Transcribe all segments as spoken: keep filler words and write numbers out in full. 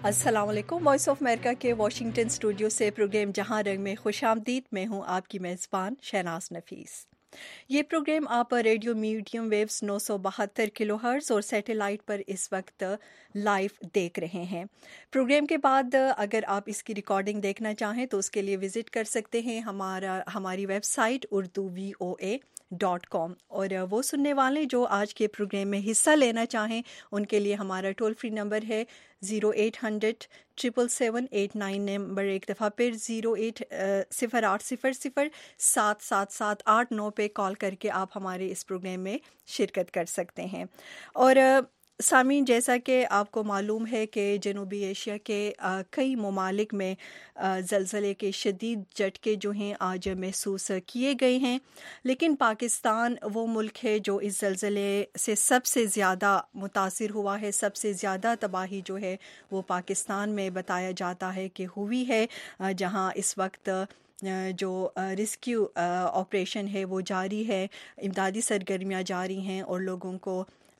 अस्सलाम वालेकुम। Voice of America के वाशिंगटन स्टूडियो से प्रोग्राम जहां रंग में खुशामदीद। मैं हूं आपकी मेज़बान शहनाज नफीस। ये प्रोग्राम आप रेडियो मीडियम वेव्स नौ सौ बहत्तर किलो हर्ट्ज़ और सैटेलाइट पर इस वक्त लाइव देख रहे हैं। प्रोग्राम के बाद अगर आप इसकी रिकॉर्डिंग देखना चाहें तो उसके लिए विज़िट कर सकते हैं हमारा हमारी website Urdu V O A dot com. और वो सुनने वाले जो आज के प्रोग्राम में हिस्सा लेना चाहें उनके लिए हमारा टोल फ्री नंबर है zero eight hundred triple seven eight nine. Number एक दफ़ा फिर ज़ीरो एट सिफर आठ सिफर सिफर सात सात सात आठ नौ पे कॉल करके आप हमारे इस प्रोग्राम में शिरकत कर सकते हैं। और सामीन, जैसा कि आपको मालूम है कि जनूबी एशिया के आ, कई ममालिक में ज़लज़ले के शदीद झटके जो हैं आज महसूस किए गए हैं, लेकिन पाकिस्तान वो मुल्क है जो इस ज़लज़ले से सबसे ज़्यादा मुतासिर हुआ है। सबसे ज़्यादा तबाही जो है वो पाकिस्तान में बताया जाता है कि हुई है, जहां इस वक्त जो रेस्क्यू ऑपरेशन है वो जारी है, इमदादी सरगर्मियाँ जारी हैं और लोगों को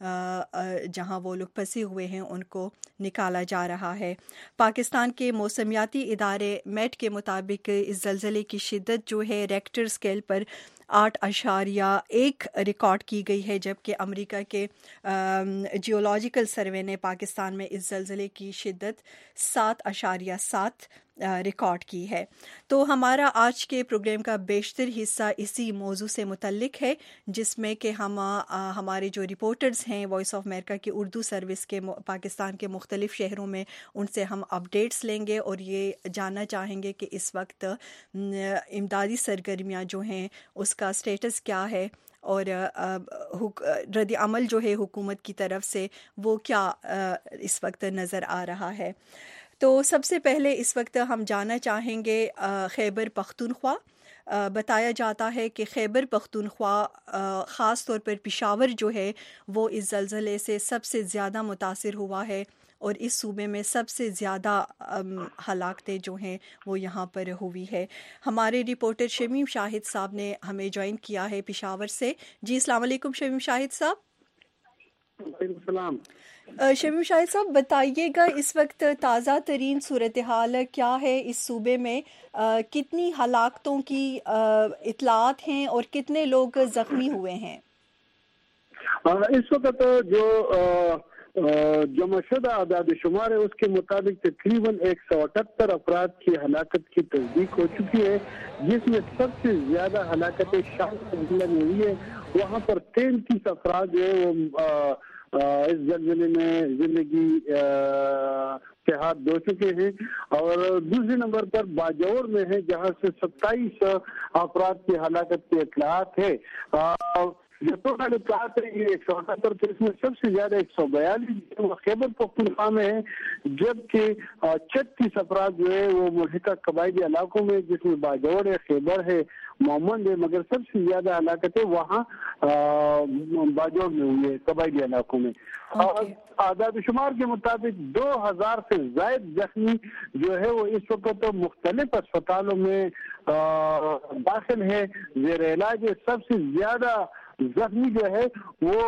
जहां वो लोग फंसे हुए हैं उनको निकाला जा रहा है। पाकिस्तान के मौसमियाती इदारे मेट के मुताबिक इस ज़लज़ले की शिद्दत जो है रेक्टर स्केल पर आठ अशारिया एक रिकॉर्ड की गई है, जबकि अमेरिका के जियोलॉजिकल सर्वे ने पाकिस्तान में इस ज़लज़ले की शिद्दत सात अशारिया सात रिकॉर्ड की है। तो हमारा आज के प्रोग्राम का बेशतर हिस्सा इसी मौजू से मुतल्लिक है, जिसमें कि हम आ, हमारे जो रिपोर्टर्स हैं वॉइस ऑफ अमेरिका की उर्दू सर्विस के पाकिस्तान के मुख्तलिफ शहरों में, उनसे हम अपडेट्स लेंगे और ये जानना चाहेंगे कि इस वक्त इमदादी सरगर्मियाँ जो हैं उसका स्टेटस क्या है और रद्द अमल जो है हुकूमत की तरफ से वो क्या इस वक्त नज़र आ रहा है। तो सबसे पहले इस वक्त हम जानना चाहेंगे खैबर पख्तूनख्वा। बताया जाता है कि खैबर पख्तूनख्वा ख़ास तौर पर पेशावर जो है वो इस ज़लज़ले से सबसे ज़्यादा मुतासिर हुआ है और इस सूबे में सबसे ज़्यादा हलाकतें जो हैं वो यहाँ पर हुई है। हमारे रिपोर्टर शमीम शाहिद साहब ने हमें ज्वाइन किया है पेशावर से। जी अस्सलाम वालेकुम शमीम शाहिद साहब। वालेकुम। शमीम शाहिद साहब, बताइएगा इस वक्त ताज़ा तरीन सूरत हाल क्या है इस सूबे में, आ, कितनी हलाकतों की इतलात हैं और कितने लोग ज़ख्मी हुए हैं? इस वक्त जो जो मशहूर आदाद शुमार है उसके मुताबिक तकरीबन एक सौ अठहत्तर अफराद की हलाकत की तस्दीक हो चुकी है, जिसमें सबसे ज्यादा हलाकतें शाम जिला में हुई है। वहाँ पर तैंतीस अफराद जो है वो इस ज़लज़ले में जिंदगी के हाथ धो चुके हैं और दूसरे नंबर पर बाजौर में है जहां से सत्ताईस अफराद की हलाकत की इतलात है। जो टोटल इतलात है ये एक सौ अठहत्तर, तो इसमें सबसे ज्यादा एक सौ बयालीस खैबर पख्तूनख्वा में है, जबकि छत्तीस अफराद जो है वो मुल्हिका कबायली इलाकों में, जिसमें बाजौर है, खैबर है, मोहम्मद है, मगर सबसे ज्यादा हलाकतें वहाँ बाजौर में हुई है कबायली इलाकों में। और आदाद शुमार के मुताबिक दो हजार से जायद जख्मी जो है वो इस वक्त तो मुख्तलिफ अस्पतालों में दाखिल है, जेर इलाज है। सबसे ज्यादा जख्मी जो है वो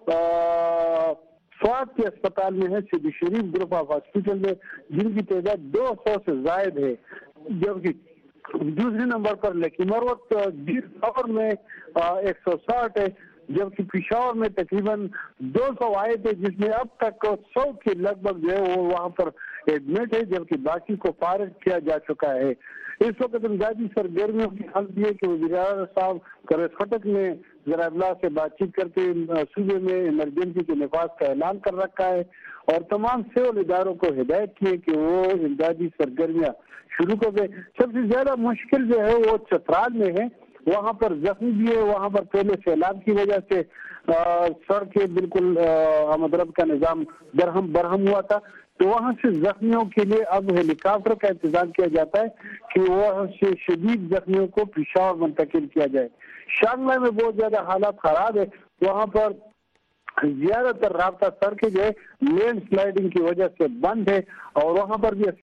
स्वाद के अस्पताल में है, city Sharif group of hospital में, जिनकी तादाद दो सौ से जायद है। जबकि दूसरे नंबर पर लकीमरवत गिरफ्तार में एक सौ साठ है, जबकि पिशावर में तकरीबन दो सौ आए थे, जिसमें अब तक सौ के लगभग जो है वो वहाँ पर एडमिट है, जबकि बाकी को फारिग किया जा चुका है। इस वक्त इमदादी सरगर्मियों की हालत ये कि वज़ीर आज़म साहब करस खटक ने ज़रा अब्ला से बातचीत करके सूबे में इमरजेंसी के नफाज का ऐलान कर रखा है और तमाम सिविल इदारों को हिदायत की है कि वो इमदादी सरगर्मियाँ शुरू कर दे। सबसे ज्यादा मुश्किल जो है वो चतराल में है, वहाँ पर जख्मी भी है। वहाँ पर पहले सैलाब की वजह से सड़कें बिल्कुल आमदरफ्त का निज़ाम दरहम बरहम हुआ था, तो वहाँ से जख्मियों के लिए अब हेलीकॉप्टर का इंतजाम किया जाता है कि वहाँ से शदीद जख्मियों को पेशावर मुंतकिल किया जाए। शांगलाई में बहुत ज्यादा हालात खराब है, वहाँ पर ज्यादातर रास्ता सड़कें जो है लैंड स्लाइडिंग की वजह से बंद है और वहाँ पर भी